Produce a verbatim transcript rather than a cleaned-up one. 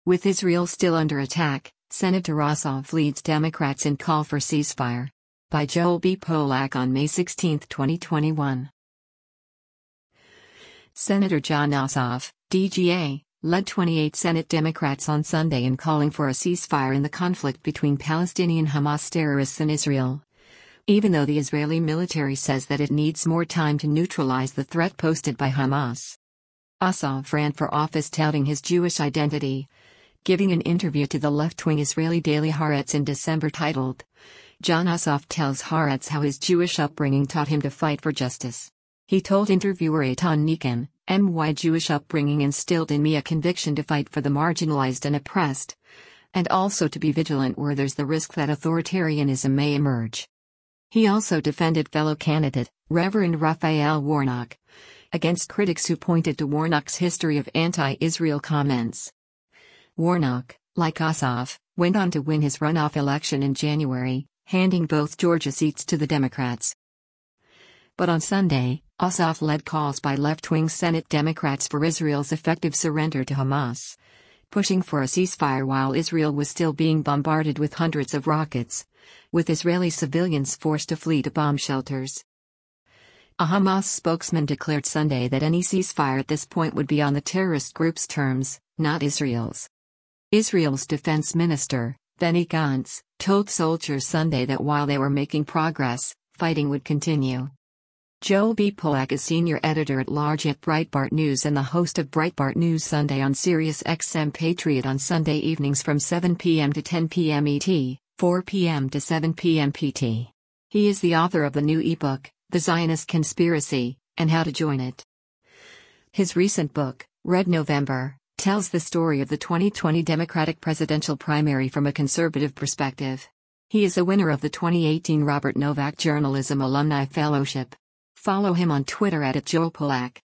With Israel still under attack, Senator Ossoff leads Democrats in call for ceasefire. By Joel B. Polak on May sixteenth, twenty twenty-one. Senator Jon Ossoff, D G A, led twenty-eight Senate Democrats on Sunday in calling for a ceasefire in the conflict between Palestinian Hamas terrorists and Israel. Even though the Israeli military says that it needs more time to neutralize the threat posted by Hamas. Ossoff ran for office touting his Jewish identity, giving an interview to the left-wing Israeli daily Haaretz in December titled, Jon Ossoff tells Haaretz how his Jewish upbringing taught him to fight for justice. He told interviewer Eitan Nikan, my Jewish upbringing instilled in me a conviction to fight for the marginalized and oppressed, and also to be vigilant where there's the risk that authoritarianism may emerge. He also defended fellow candidate, Reverend Raphael Warnock, against critics who pointed to Warnock's history of anti-Israel comments. Warnock, like Ossoff, went on to win his runoff election in January, handing both Georgia seats to the Democrats. But on Sunday, Ossoff led calls by left-wing Senate Democrats for Israel's effective surrender to Hamas, pushing for a ceasefire while Israel was still being bombarded with hundreds of rockets, with Israeli civilians forced to flee to bomb shelters. A Hamas spokesman declared Sunday that any ceasefire at this point would be on the terrorist group's terms, not Israel's. Israel's defense minister, Benny Gantz, told soldiers Sunday that while they were making progress, fighting would continue. Joel B. Polak is senior editor-at-large at Breitbart News and the host of Breitbart News Sunday on Sirius X M Patriot on Sunday evenings from seven p m to ten p m E T, four p m to seven p m P T. He is the author of the new ebook, The Zionist Conspiracy, and How to Join It. His recent book, Red November, tells the story of the twenty twenty Democratic presidential primary from a conservative perspective. He is a winner of the twenty eighteen Robert Novak Journalism Alumni Fellowship. Follow him on Twitter at Joel Polak.